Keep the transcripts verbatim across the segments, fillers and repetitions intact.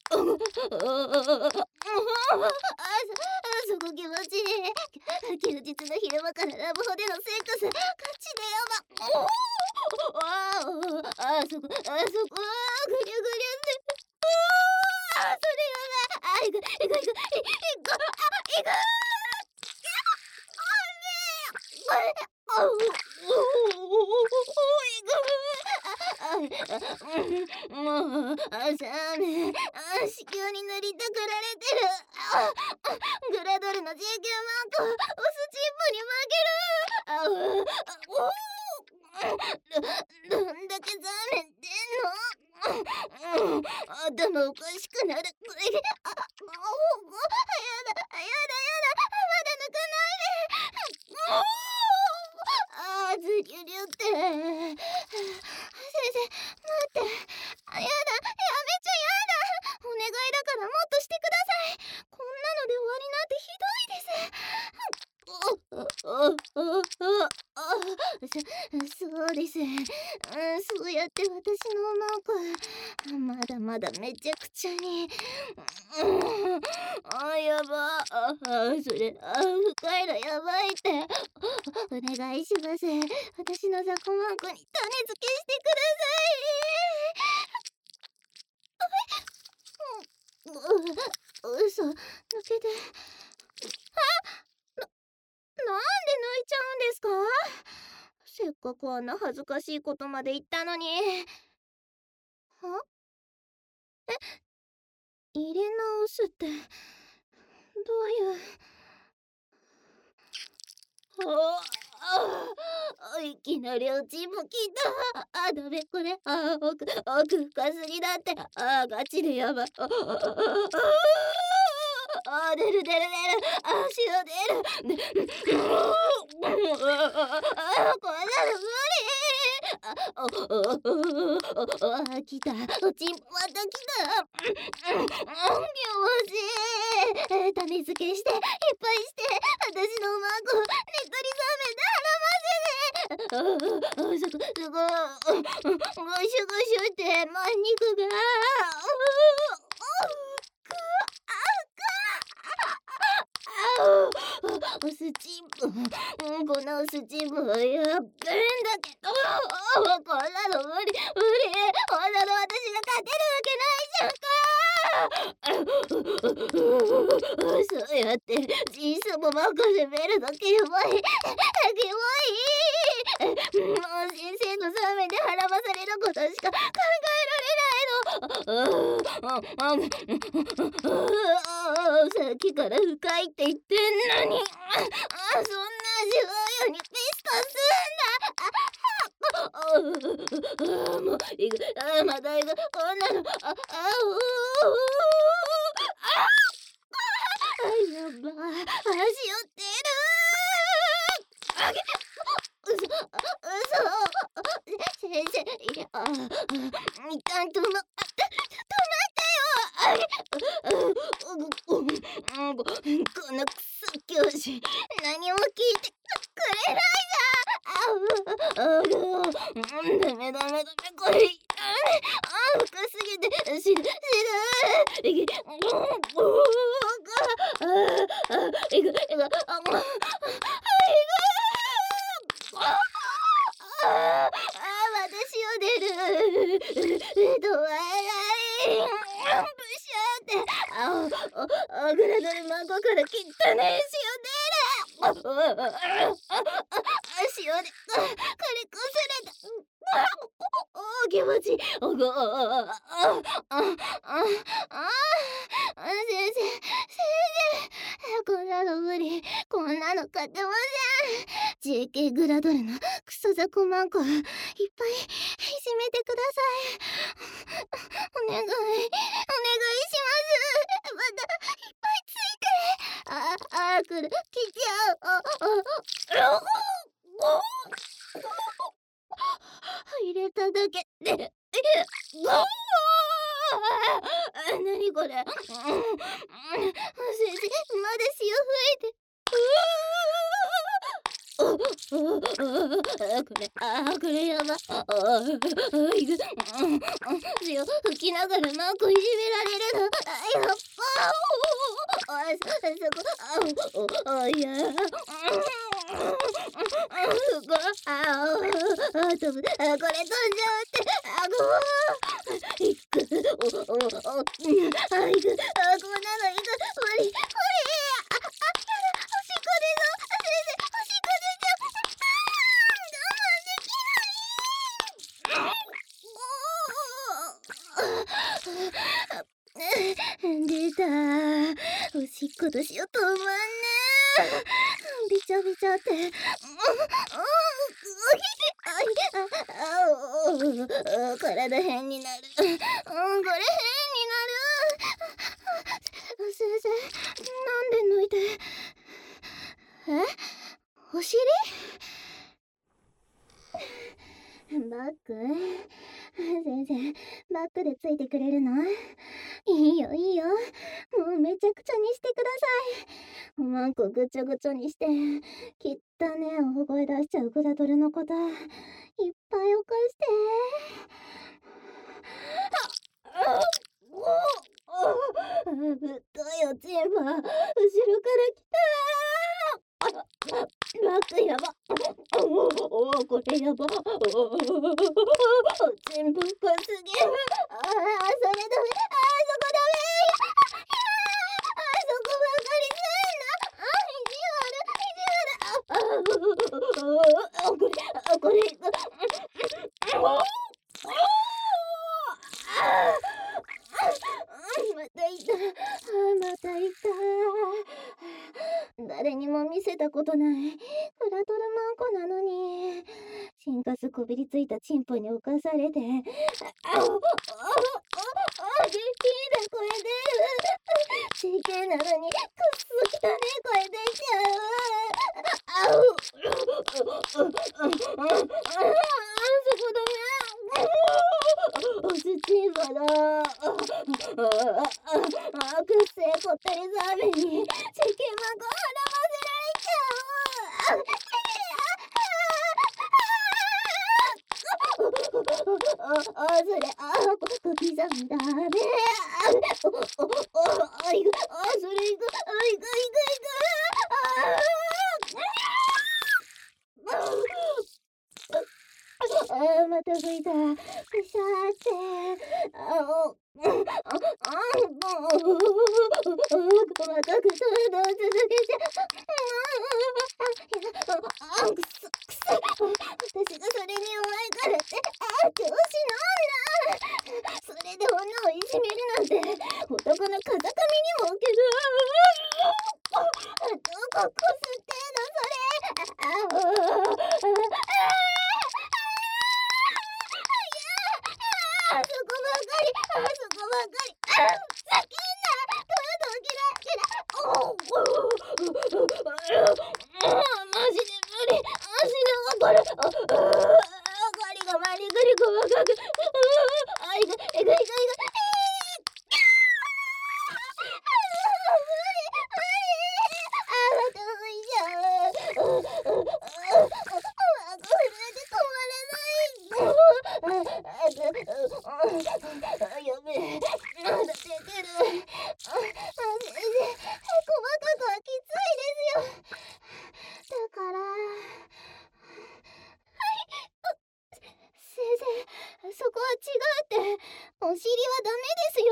あ、あ、すご気持ちいい。休日の昼間からラブホでのセックス、ガチでやば。ああ、あそこ、あそこ、ぐりゅぐりゅって。ああ、それやばい。あ、いく、いく、いく、いく、いく、あ、いく。あれ、あう、おお、いく。あ、あ、もう、あ、さめ、あ、子宮に塗りたくられてる。あ、グラドルの ジェーキュー マーク、オスチンポに負ける。あう、あ、おお、ど、どんだけざめてんの。うん、頭おかしくなる。あ、もう、やだ、やだ、やだ、まだ抜かないで。もう、ああ、ずりゅりゅって。先生、待って。あ、やだ、やめちゃやだ。お願いだからもっとしてください。こんなので終わりなんてひどいです。あ、あ、あ、あ、あ、そ、そうです。うん、そうやって私のマーク、まだまだめちゃくちゃに。うん、あ、やば。あ、あ、それ、あ、深いのやばいって。お願いします。私のザコマークに種付けしてください。う、う、嘘、抜けて。あ、な、なんで抜いちゃうんですか？せっかくあんな恥ずかしいことまで言ったのに。は？え、入れ直すって、どういう。ああ、いきなり落ちもきた。あ、ダメ、これ、あ、奥、奥深すぎだって。あ、ガチでやばい。あ、あ、あ、出る出る出る。足を出る。で、あ、こんなの無理。あ、お、お、お、お、あ、来た。おちんぽまた来た。うん、うん、よし。種付けして、いっぱいして、私のマークをねっとりざめで絡ませて。ああ、すご、すご、ゴシュゴシュってまん肉が。あう、おすちんぽ、うん、このおすちんぽはやっべえんだけど、こんなの無理、無理、こんなの私が勝てるわけないじゃんか。そうやってじいさま任せべるだけやばい、キモい。もう先生のサーメンで孕まされることしか考えられないの。ああ、あ、さっきから深いって言ってんのに。あ、そんな味わうようにピストすんな。あ、もういく、あ、またいく、こんなの。あ、あ、うあ、やばい、足をってる。あげ、うそ、うそ、先生、いや、あ、いかんとま、止まってよ。あげ、う、う、う、うん、このクソ教師、何も聞いてくれないじゃん。あ、う、あ、う、ダメダメダメ、これ、ダメ。あ、深すぎて、死ぬ、死ぬ。いけ、うん、う、あ、あ、いく、いく、あ、あ、いく。ああ、あ、私を出る。止まらない。ブシャーって。あ、あ、グラドルマンゴから切ったね。塩出る。あ、あ、あ、塩で、軽く擦れた。おお、気持ちいい。おご、あ、あ、あ、あ、あ、先生、先生、こんなの無理。こんなの勝てません。ジェーケー グラドルのクソザコマンコ、いっぱいいじめてください。お願い、お願いします。またいっぱいついて。あ、あ、来る、来ちゃう。あ、あ、あ、入れただけで、え、ごわあ、なにこれ。うん、うん、先生、まだ塩吹いて。うこれ、あーこれやば。あーいく、強吹きながらマークいじめられるの。あ、やっば。あ、そ、そこ、あ、あ、いや。そこ、あ、あ、飛ぶ、あ、これ飛んじゃうって、あ、ごー。いく、お、お、お、あ、いく、あ、こんなのいく、無理、無理。あ、あ、やだ、おしっこ出そう。先生、おしっこ出ちゃう。出た。おしっことしようと思わんね。びちゃびちゃって。うん、うん、うぎ、あい、あ、あ、体変になる。うん、これ変になる。先生、なんで抜いて。え？お尻？バッグ？先生、バッグでついてくれるの？いいよいいよ。もうめちゃくちゃにしてください。マンコぐちょぐちょにして、きったねえ大声出しちゃうグラドルのこと、いっぱい起こして。あ、あ、お、ぶっといおちんぽ、後ろから来た。バッグやば。おお、これやば。おちんぽっこすぎる。ああ、それダメ。ああ、そこダメ。ああ、そこばっかりすんな。あ、意地悪、意地悪。ああ、これ、あ、これ、またいた。あ、またいた。誰にも見せたことないグラドルマンコなのに、進化すこびりついたチンポに侵されて、あ、あ、あ、あ、あ、下品な声出る。ちけなのにくっそ汚ねえ声出ちゃう。あう、あ、あ、あ、そこダメ。おちちんぽだ。あ、あ、くっせえこってりザーメンにチキンマンコ絡ませられちゃう。あ、あ、それ、あ、小刻みダメ。あ、お、お、お、あ、いく、あ、それいく、あ、いく、いく、いく。ああ、あ、また吹いた。くしゃーって。あ、お、あ、あ、あ、もう、細かく想像続けて。あ、あ、くそ、くそ。私がそれに弱いからって、あ、調子乗んな。それで女をいじめるなんて、男の風上にも置ける。どここすってんの、それ。あ、あ、あ、あそこばっかり、あそこばっかり。あ、ふざけんな。トヨトキラキラ。おお、マジで無理。足のがこれ。あ、ガリがマリグリ細かく。あ、いく、いく、いく、いく。やべえ、まだ出てる。あ、あ、先生、細かくはきついですよ。だから、はい、先生、そこは違うって。お尻はダメ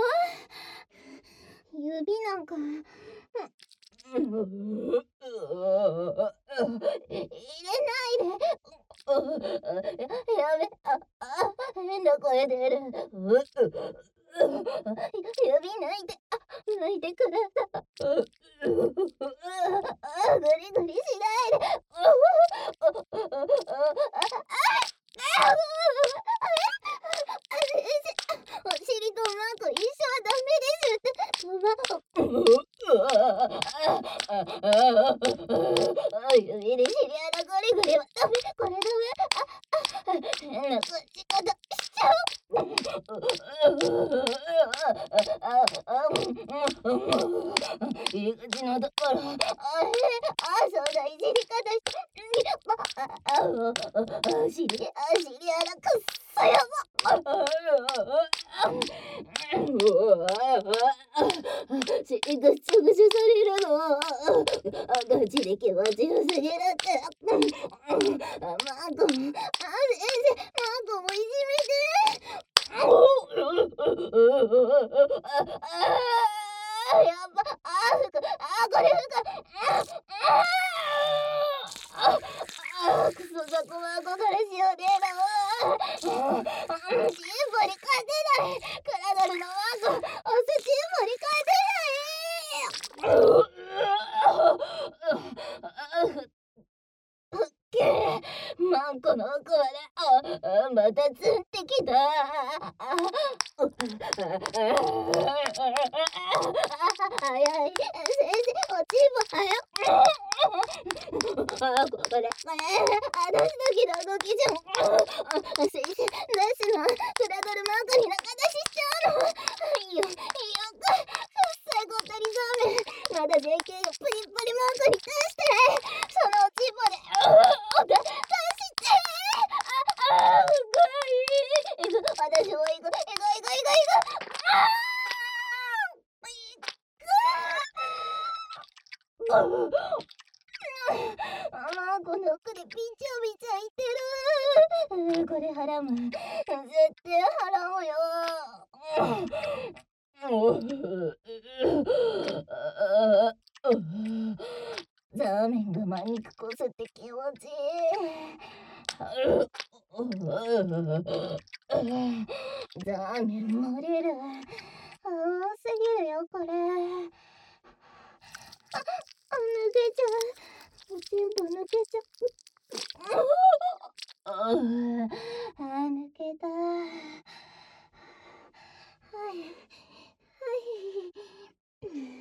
ですよ。指なんか、入れないで。やめ、あ、あ、変な声出る。指抜いて、あ、抜いてください。グリグリしないで。お尻とマンコ一緒はダメですって。指でシリアのグリグリはダメ。これダメ。変な感じ方しちゃう。あ、 あ、あ、うん、うん、うん、入り口のところ、あ、え、あ、そうだ、いじり方して、あ、あ、あ、あ、あ、尻、あ、尻あらくっそやば。あ、あ、あ、うわ、尻ぐちゅぐちゅされるの。あ、ガチで気持ちよすぎるって。あ、マー君、あ、先生、マー君もいじめて。ああ、やば、あー、ふく、あー、これふく、ああ、ああ、クソザコマーコ彼氏よねえだわ。チンポに勝てない。クラドルのマーク、オスチンポに勝てない。けー、マンコの奥まで、あ、あ、またつってきた。あ、あ、早い、先生、おちんぽ早く。あ、これ、これ、あ、私だけの動きじゃん。先生、どうすの？クラドルマンコに仲出ししちゃうの。よ、よく、くっさいこったりザーメン。まだ ジェーケー がプリプリマンコに出してない。そのおちんぽで、おだ、出して。あ、あ、深い。行く、私も行く、行く、行く、行く、行く。ああ、行く。マーコの奥でびちゃびちゃいてる。これハラム。絶対ハラムよ。ザーメンがま肉こすって気持ちいい。ザーメン漏れる。多すぎるよこれ。あ、あ、抜けちゃう。おちんぽ抜けちゃう。ああ、抜けた。はい、はい。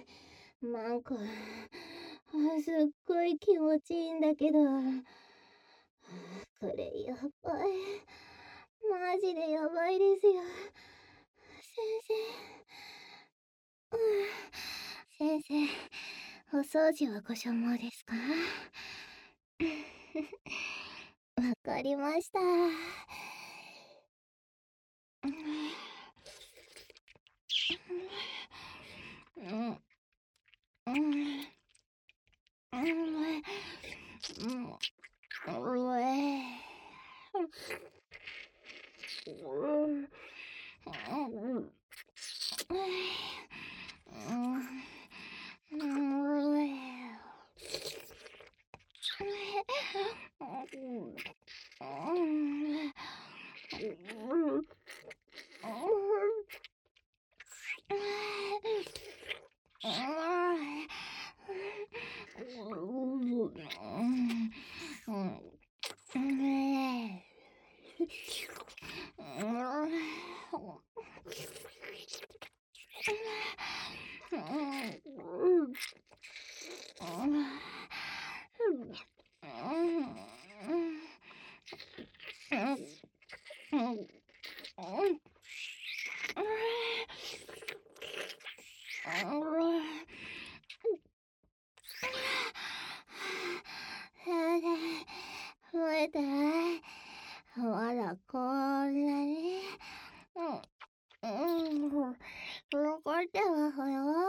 マンコ、すっごい気持ちいいんだけど、これやばい。マジでやばいですよ。先生、先生、お掃除はご所望ですか？わかりました。うん、うん、うん、うえ。増えてない。まだこんなに。うん、うん、残ってますよ。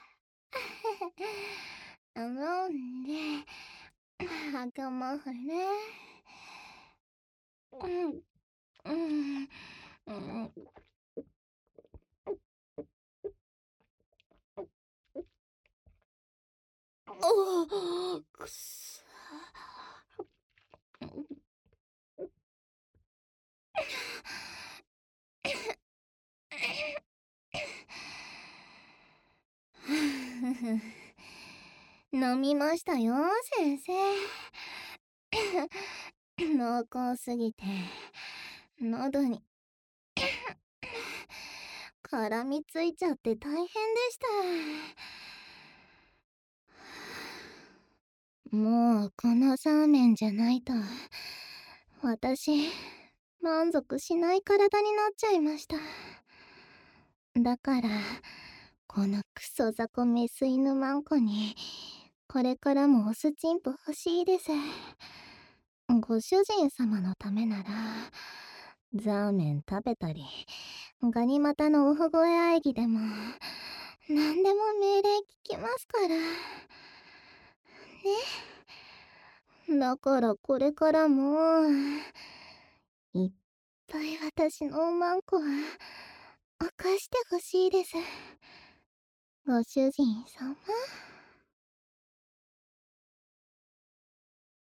飲んで、開けますね。うん、うん、うん。おお、くそ。飲みましたよ、先生。濃厚すぎて喉に絡みついちゃって大変でした。もうこのサーメンじゃないと私満足しない体になっちゃいました。 だからこのクソ雑魚メス犬マンコにこれからもオスチンポ欲しいです。ご主人様のためならザーメン食べたりガニ股のオフ声喘ぎでも何でも命令聞きますからね。だからこれからもいっぱい私のおまんこは犯してほしいです、ご主人様。